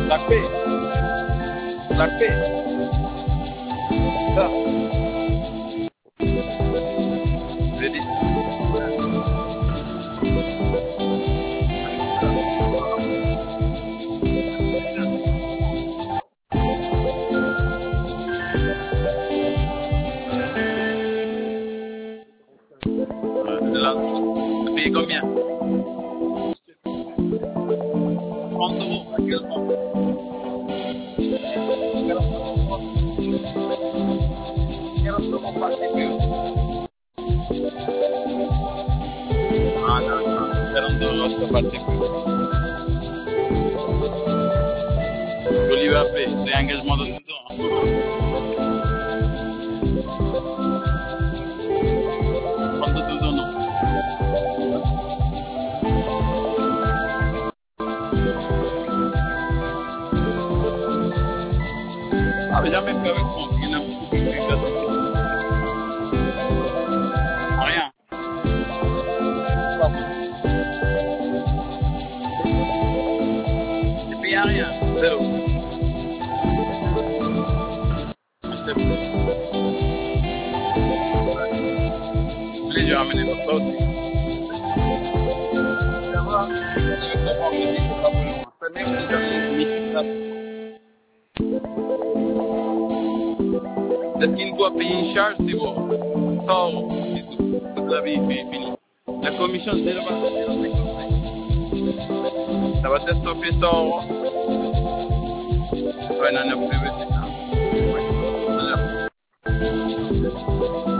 La paix. La paix. Ça. Ready? Le payer combien? 30 € actuellement. 40 € par CPU. Ah non, non. 40 € ça par CPU. Je lui vais appeler. C'est engagement de 12 ans. Prendre 12 ans, non. Ah, mais jamais fait avec moi. Il n'a rien. Et puis, il n'y a rien. Zéro. Je voulais lui ramener pour ça aussi. Ça va. Vous devez comprendre que c'est pas bon. Ça même si j'avais mis ça. Est-ce qu'il doit payer une charge? C'est bon. 100 €. C'est tout. Toute la vie, c'est fini. La commission, c'est 0,55. Ça va te stopper 100 €. Ouais, non, non, plus, c'est ça. Ouais.